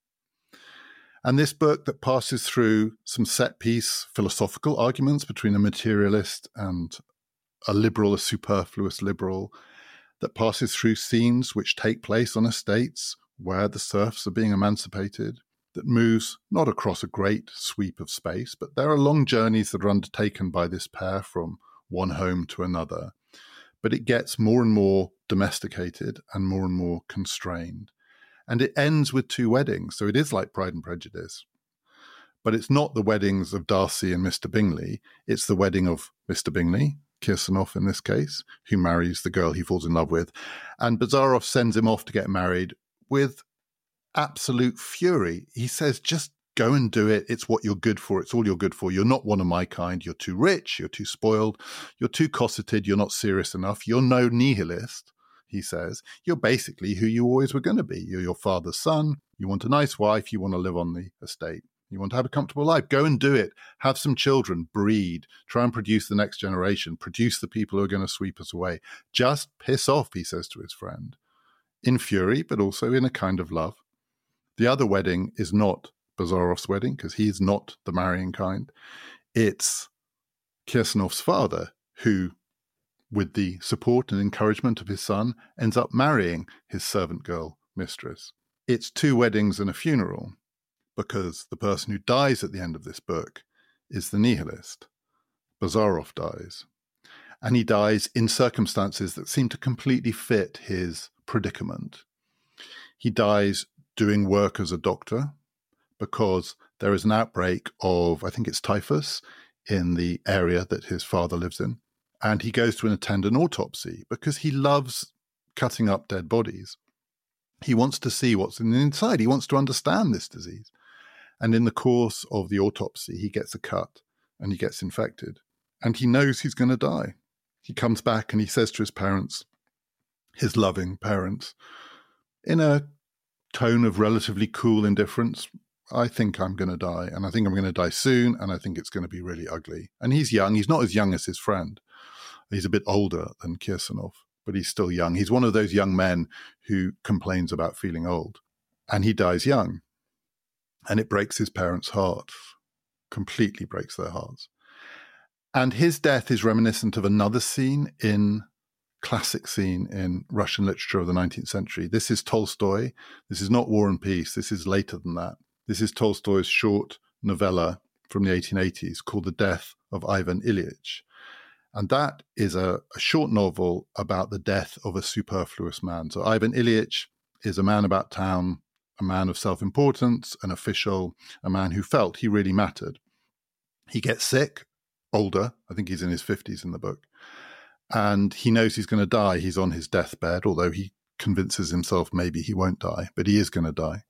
And this book that passes through some set-piece philosophical arguments between a materialist and a liberal, a superfluous liberal, that passes through scenes which take place on estates where the serfs are being emancipated, that moves not across a great sweep of space, but there are long journeys that are undertaken by this pair from one home to another. But it gets more and more domesticated and more and more constrained. And it ends with two weddings. So it is like Pride and Prejudice. But it's not the weddings of Darcy and Mister Bingley. It's the wedding of Mister Bingley, Kirsanov in this case, who marries the girl he falls in love with. And Bazarov sends him off to get married with absolute fury. He says, just go and do it. It's what you're good for. It's all you're good for. You're not one of my kind. You're too rich. You're too spoiled. You're too cosseted. You're not serious enough. You're no nihilist. He says, you're basically who you always were going to be. You're your father's son. You want a nice wife. You want to live on the estate. You want to have a comfortable life. Go and do it. Have some children. Breed. Try and produce the next generation. Produce the people who are going to sweep us away. Just piss off, he says to his friend. In fury, but also in a kind of love. The other wedding is not Bazarov's wedding, because he's not the marrying kind. It's Kirsanov's father, who, with the support and encouragement of his son, ends up marrying his servant girl mistress. It's two weddings and a funeral, because the person who dies at the end of this book is the nihilist. Bazarov dies. And he dies in circumstances that seem to completely fit his predicament. He dies doing work as a doctor, because there is an outbreak of, I think it's typhus, in the area that his father lives in. And he goes to attend an autopsy because he loves cutting up dead bodies. He wants to see what's in the inside. He wants to understand this disease. And in the course of the autopsy, he gets a cut and he gets infected. And he knows he's going to die. He comes back and he says to his parents, his loving parents, in a tone of relatively cool indifference, I think I'm going to die, and I think I'm going to die soon, and I think it's going to be really ugly. And he's young. He's not as young as his friend. He's a bit older than Kirsanov, but he's still young. He's one of those young men who complains about feeling old. And he dies young. And it breaks his parents' hearts, completely breaks their hearts. And his death is reminiscent of another scene in classic scene in Russian literature of the nineteenth century. This is Tolstoy. This is not War and Peace. This is later than that. This is Tolstoy's short novella from the eighteen eighties called The Death of Ivan Ilyich. And that is a, a short novel about the death of a superfluous man. So Ivan Ilyich is a man about town, a man of self-importance, an official, a man who felt he really mattered. He gets sick, older. I think he's in his fifties in the book. And he knows he's going to die. He's on his deathbed, although he convinces himself maybe he won't die, but he is going to die.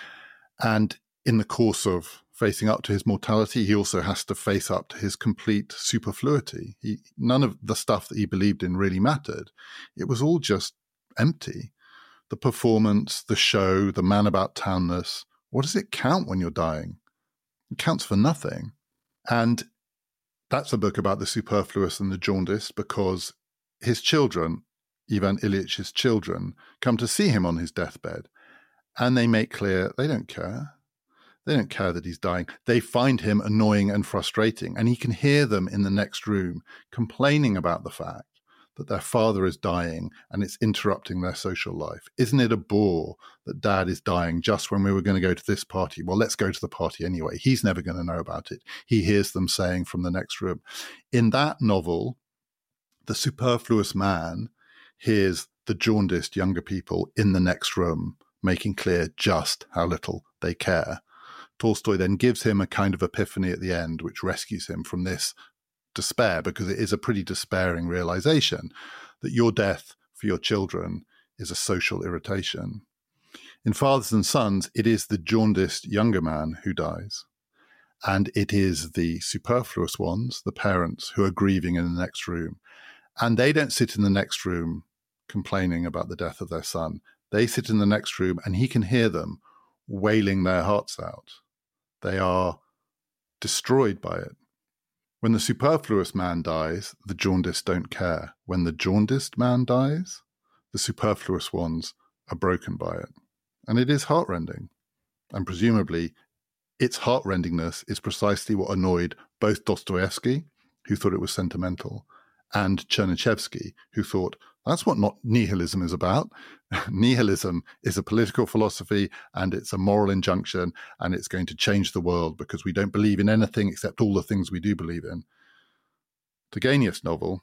And in the course of facing up to his mortality, he also has to face up to his complete superfluity. He, none of the stuff that he believed in really mattered. It was all just empty. The performance, the show, the man about townness. What does it count when you're dying? It counts for nothing. And that's a book about the superfluous and the jaundiced, because his children, Ivan Ilyich's children, come to see him on his deathbed, and they make clear they don't care. They don't care that he's dying. They find him annoying and frustrating, and he can hear them in the next room complaining about the fact that their father is dying and it's interrupting their social life. Isn't it a bore that dad is dying just when we were going to go to this party? Well, let's go to the party anyway. He's never going to know about it. He hears them saying from the next room. In that novel, the superfluous man hears the jaundiced younger people in the next room making clear just how little they care. Tolstoy then gives him a kind of epiphany at the end, which rescues him from this despair, because it is a pretty despairing realization that your death for your children is a social irritation. In Fathers and Sons, it is the jaundiced younger man who dies. And it is the superfluous ones, the parents, who are grieving in the next room. And they don't sit in the next room complaining about the death of their son. They sit in the next room and he can hear them wailing their hearts out. They are destroyed by it. When the superfluous man dies, the jaundiced don't care. When the jaundiced man dies, the superfluous ones are broken by it. And it is heartrending. And presumably, its heartrendingness is precisely what annoyed both Dostoevsky, who thought it was sentimental, and Chernyshevsky, who thought, that's what not nihilism is about. Nihilism is a political philosophy, and it's a moral injunction, and it's going to change the world because we don't believe in anything except all the things we do believe in. Turgenev's novel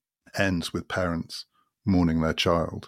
ends with parents mourning their child.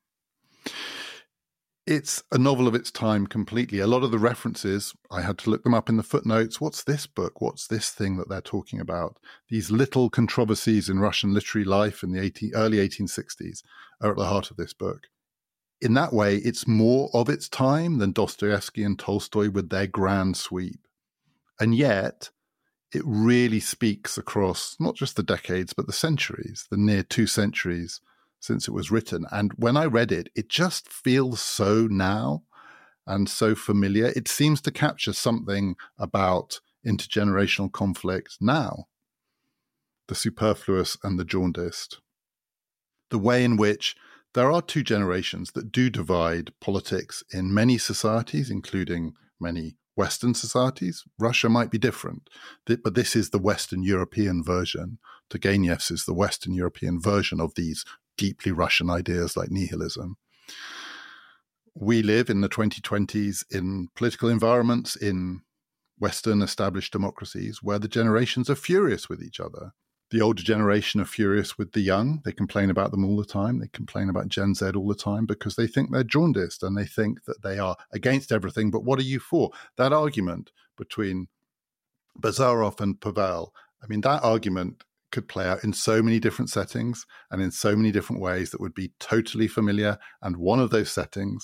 It's a novel of its time completely. A lot of the references, I had to look them up in the footnotes. What's this book? What's this thing that they're talking about? These little controversies in Russian literary life in the eighteen, early eighteen sixties are at the heart of this book. In that way, it's more of its time than Dostoevsky and Tolstoy with their grand sweep. And yet, it really speaks across not just the decades, but the centuries, the near two centuries since it was written. And when I read it, it just feels so now and so familiar. It seems to capture something about intergenerational conflict now. The superfluous and the jaundiced. The way in which there are two generations that do divide politics in many societies, including many Western societies. Russia might be different, but this is the Western European version. Turgenev's is the Western European version of these deeply Russian ideas like nihilism. We live in the twenty twenties in political environments in Western established democracies where the generations are furious with each other. The older generation are furious with the young. They complain about them all the time. They complain about Gen Z all the time because they think they're jaundiced and they think that they are against everything. But what are you for? That argument between Bazarov and Pavel, I mean, that argument could play out in so many different settings and in so many different ways that would be totally familiar. And one of those settings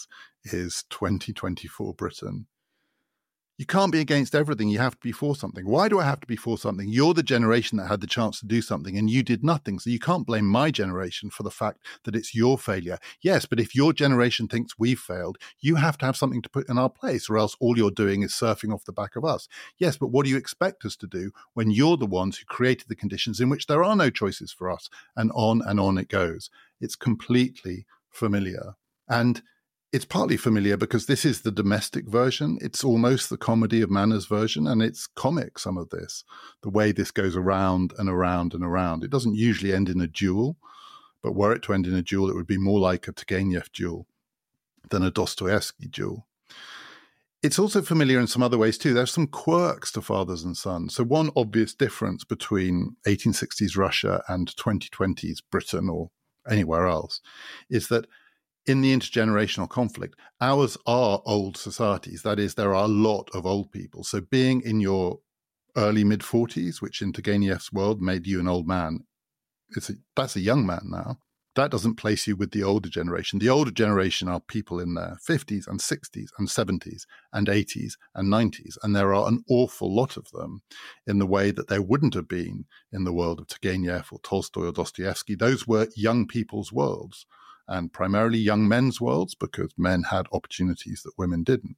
is twenty twenty-four Britain. You can't be against everything. You have to be for something. Why do I have to be for something? You're the generation that had the chance to do something and you did nothing. So you can't blame my generation for the fact that it's your failure. Yes, but if your generation thinks we've failed, you have to have something to put in our place, or else all you're doing is surfing off the back of us. Yes, but what do you expect us to do when you're the ones who created the conditions in which there are no choices for us? And on and on it goes. It's completely familiar. And it's partly familiar because this is the domestic version. It's almost the comedy of manners version, and it's comic, some of this, the way this goes around and around and around. It doesn't usually end in a duel, but were it to end in a duel, it would be more like a Turgenev duel than a Dostoevsky duel. It's also familiar in some other ways too. There's some quirks to Fathers and Sons. So one obvious difference between eighteen sixties Russia and twenty twenties Britain or anywhere else is that in the intergenerational conflict, ours are old societies. That is, there are a lot of old people. So being in your early mid-forties, which in Turgenev's world made you an old man, it's a, that's a young man now. That doesn't place you with the older generation. The older generation are people in their fifties and sixties and seventies and eighties and nineties. And there are an awful lot of them in the way that there wouldn't have been in the world of Turgenev or Tolstoy or Dostoevsky. Those were young people's worlds, and primarily young men's worlds, because men had opportunities that women didn't.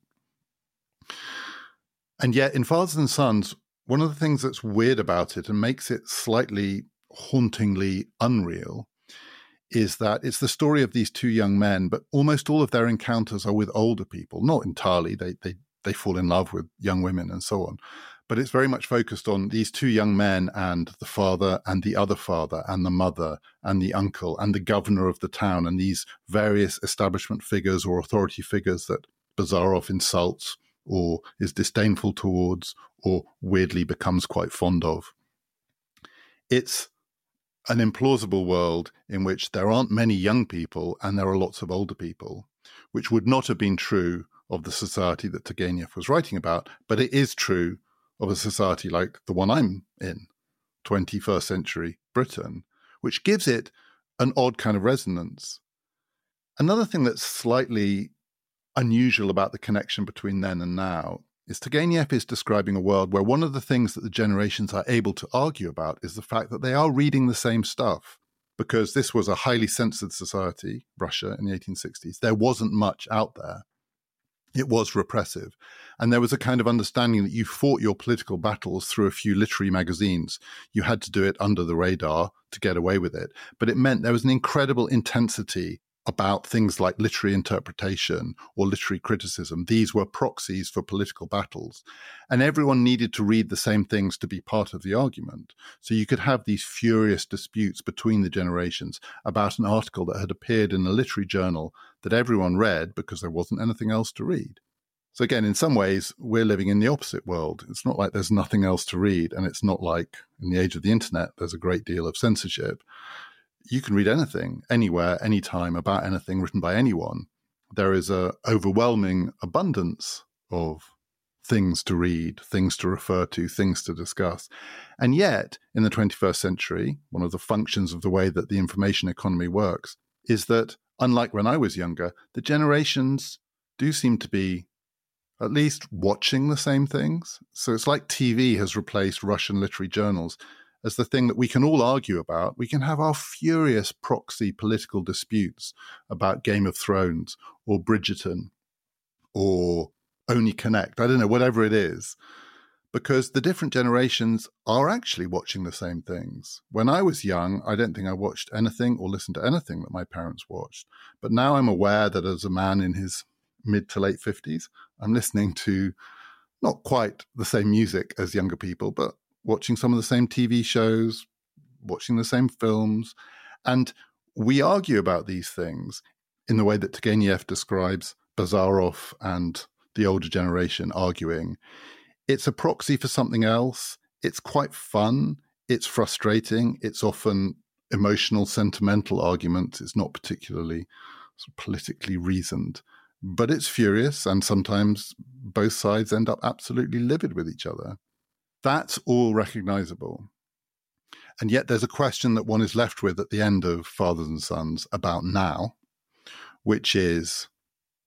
And yet in Fathers and Sons, one of the things that's weird about it and makes it slightly hauntingly unreal is that it's the story of these two young men, but almost all of their encounters are with older people. Not entirely, they they they fall in love with young women and so on. But it's very much focused on these two young men and the father and the other father and the mother and the uncle and the governor of the town and these various establishment figures or authority figures that Bazarov insults or is disdainful towards or weirdly becomes quite fond of. It's an implausible world in which there aren't many young people and there are lots of older people, which would not have been true of the society that Turgenev was writing about, but it is true of a society like the one I'm in, twenty-first century Britain, which gives it an odd kind of resonance. Another thing that's slightly unusual about the connection between then and now is Turgenev is describing a world where one of the things that the generations are able to argue about is the fact that they are reading the same stuff, because this was a highly censored society, Russia in the eighteen sixties. There wasn't much out there. It was repressive. And there was a kind of understanding that you fought your political battles through a few literary magazines. You had to do it under the radar to get away with it. But it meant there was an incredible intensity about things like literary interpretation or literary criticism. These were proxies for political battles. And everyone needed to read the same things to be part of the argument. So you could have these furious disputes between the generations about an article that had appeared in a literary journal that everyone read because there wasn't anything else to read. So again, in some ways, we're living in the opposite world. It's not like there's nothing else to read. And it's not like in the age of the internet, there's a great deal of censorship. You can read anything, anywhere, anytime, about anything written by anyone. There is an overwhelming abundance of things to read, things to refer to, things to discuss. And yet, in the twenty-first century, one of the functions of the way that the information economy works is that, unlike when I was younger, the generations do seem to be at least watching the same things. So it's like T V has replaced Russian literary journals as the thing that we can all argue about. We can have our furious proxy political disputes about Game of Thrones or Bridgerton or Only Connect, I don't know, whatever it is, because the different generations are actually watching the same things. When I was young, I don't think I watched anything or listened to anything that my parents watched. But now I'm aware that as a man in his mid to late fifties, I'm listening to not quite the same music as younger people, but watching some of the same T V shows, watching the same films. And we argue about these things in the way that Turgenev describes Bazarov and the older generation arguing. It's a proxy for something else. It's quite fun. It's frustrating. It's often emotional, sentimental arguments. It's not particularly sort of politically reasoned. But it's furious, and sometimes both sides end up absolutely livid with each other. That's all recognizable. And yet there's a question that one is left with at the end of Fathers and Sons about now, which is,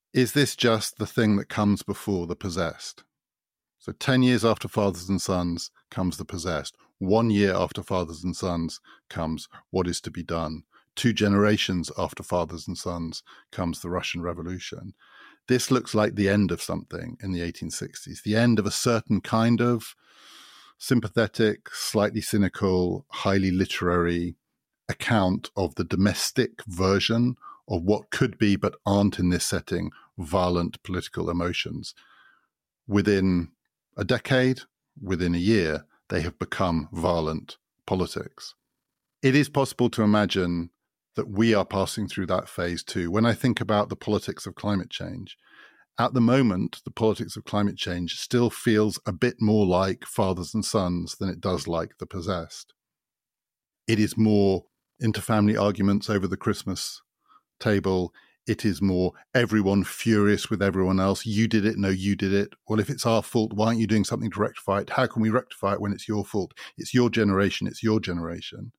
is this just the thing that comes before The Possessed? So ten years after Fathers and Sons comes The Possessed. One year after Fathers and Sons comes What Is to Be Done. Two generations after Fathers and Sons comes the Russian Revolution. This looks like the end of something in the eighteen sixties, the end of a certain kind of sympathetic, slightly cynical, highly literary account of the domestic version of what could be, but aren't in this setting, violent political emotions. Within a decade, within a year, they have become violent politics. It is possible to imagine that we are passing through that phase too. When I think about the politics of climate change, at the moment, the politics of climate change still feels a bit more like Fathers and Sons than it does like The Possessed. It is more interfamily arguments over the Christmas table. It is more everyone furious with everyone else. You did it. No, you did it. Well, if it's our fault, why aren't you doing something to rectify it? How can we rectify it when it's your fault? It's your generation. It's your generation.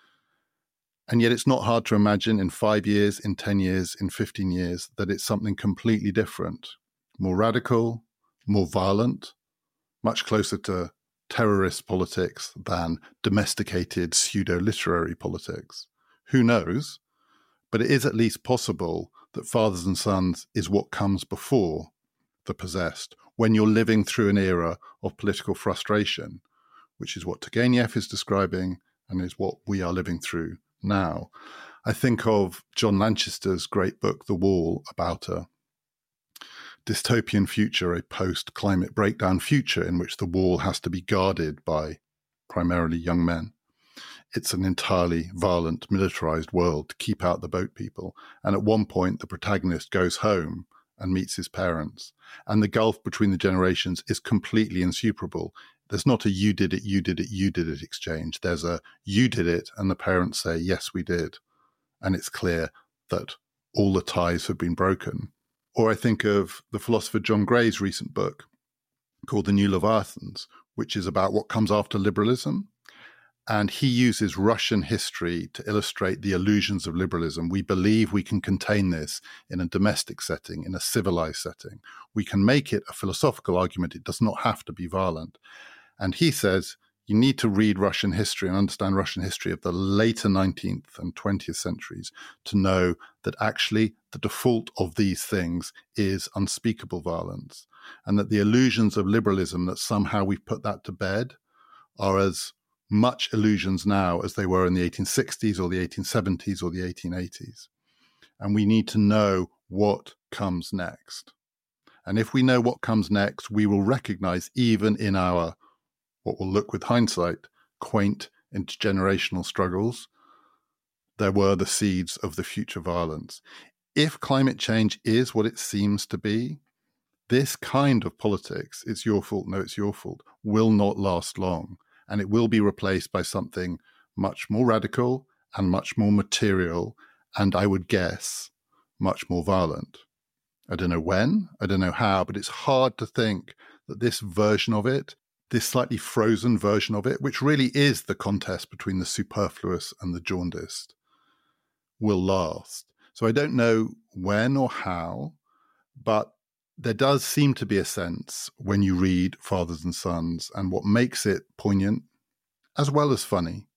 And yet it's not hard to imagine in five years, in ten years, in fifteen years, that it's something completely different, more radical, more violent, much closer to terrorist politics than domesticated pseudo-literary politics. Who knows? But it is at least possible that Fathers and Sons is what comes before The Possessed, when you're living through an era of political frustration, which is what Turgenev is describing and is what we are living through now. I think of John Lanchester's great book, The Wall, about a dystopian future, a post-climate breakdown future in which the wall has to be guarded by primarily young men. It's an entirely violent, militarized world to keep out the boat people. And at one point, the protagonist goes home and meets his parents. And the gulf between the generations is completely insuperable. There's not a you did it, you did it, you did it exchange. There's a you did it, and the parents say, yes, we did. And it's clear that all the ties have been broken. Or I think of the philosopher John Gray's recent book called The New Leviathans, which is about what comes after liberalism. And he uses Russian history to illustrate the illusions of liberalism. We believe we can contain this in a domestic setting, in a civilized setting. We can make it a philosophical argument. It does not have to be violent. And he says you need to read Russian history and understand Russian history of the later nineteenth and twentieth centuries to know that actually the default of these things is unspeakable violence, and that the illusions of liberalism, that somehow we've put that to bed, are as much illusions now as they were in the eighteen sixties or the eighteen seventies or the eighteen eighties. And we need to know what comes next. And if we know what comes next, we will recognize, even in our, what will look with hindsight, quaint intergenerational struggles, there were the seeds of the future violence. If climate change is what it seems to be, this kind of politics, it's your fault, no, it's your fault, will not last long. And it will be replaced by something much more radical and much more material, and I would guess much more violent. I don't know when, I don't know how, but it's hard to think that this version of it, this slightly frozen version of it, which really is the contest between the superfluous and the jaundiced, will last. So I don't know when or how, but there does seem to be a sense when you read Fathers and Sons, and what makes it poignant, as well as funny,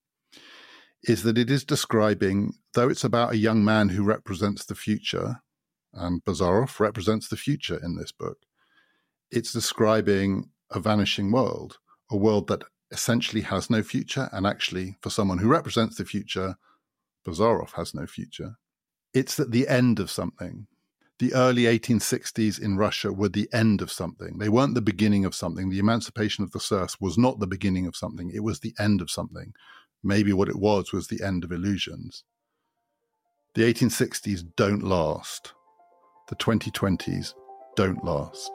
is that it is describing, though it's about a young man who represents the future, and Bazarov represents the future in this book, it's describing a vanishing world, a world that essentially has no future, and actually, for someone who represents the future, Bazarov has no future. It's at the end of something. The early eighteen sixties in Russia were the end of something. They weren't the beginning of something. The emancipation of the serfs was not the beginning of something. It was the end of something. Maybe what it was was the end of illusions. The eighteen sixties don't last. The twenty twenties don't last.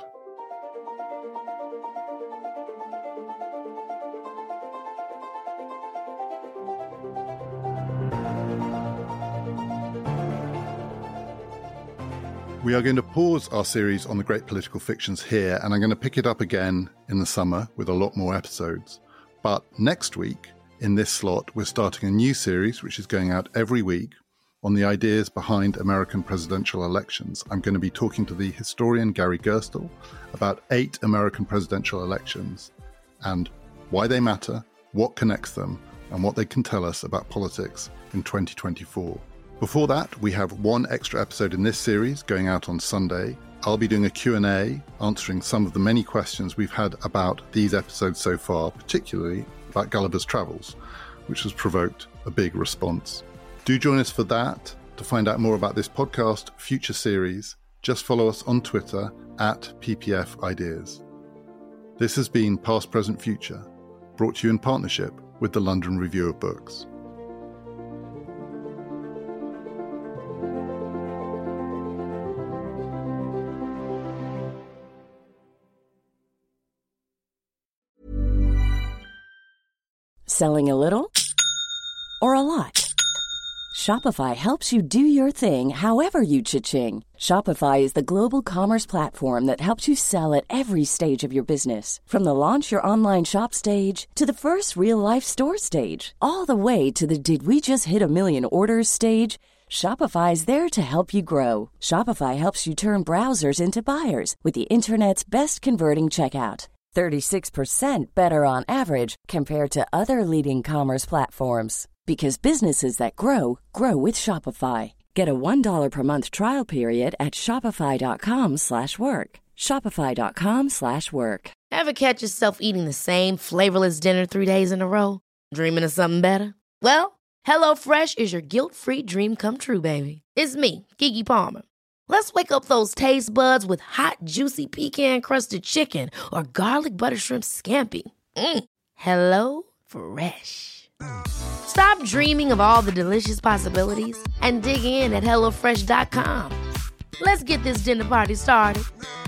We are going to pause our series on the great political fictions here, and I'm going to pick it up again in the summer with a lot more episodes. But next week, in this slot, we're starting a new series which is going out every week on the ideas behind American presidential elections. I'm going to be talking to the historian Gary Gerstle about eight American presidential elections and why they matter, what connects them, and what they can tell us about politics in twenty twenty-four. Before that, we have one extra episode in this series going out on Sunday. I'll be doing a Q and A, answering some of the many questions we've had about these episodes so far, particularly about Gulliver's Travels, which has provoked a big response. Do join us for that. To find out more about this podcast, future series, just follow us on Twitter at P P F Ideas. This has been Past, Present, Future, brought to you in partnership with the London Review of Books. Selling a little or a lot? Shopify helps you do your thing however you cha-ching. Shopify is the global commerce platform that helps you sell at every stage of your business. From the launch your online shop stage to the first real-life store stage, all the way to the did we just hit a million orders stage. Shopify is there to help you grow. Shopify helps you turn browsers into buyers with the internet's best converting checkout. thirty-six percent better on average compared to other leading commerce platforms. Because businesses that grow, grow with Shopify. Get a one dollar per month trial period at shopify.com slash work. Shopify.com slash work. Ever catch yourself eating the same flavorless dinner three days in a row? Dreaming of something better? Well, HelloFresh is your guilt-free dream come true, baby. It's me, Keke Palmer. Let's wake up those taste buds with hot, juicy pecan-crusted chicken or garlic butter shrimp scampi. Mm. Hello Fresh. Stop dreaming of all the delicious possibilities and dig in at hello fresh dot com. Let's get this dinner party started.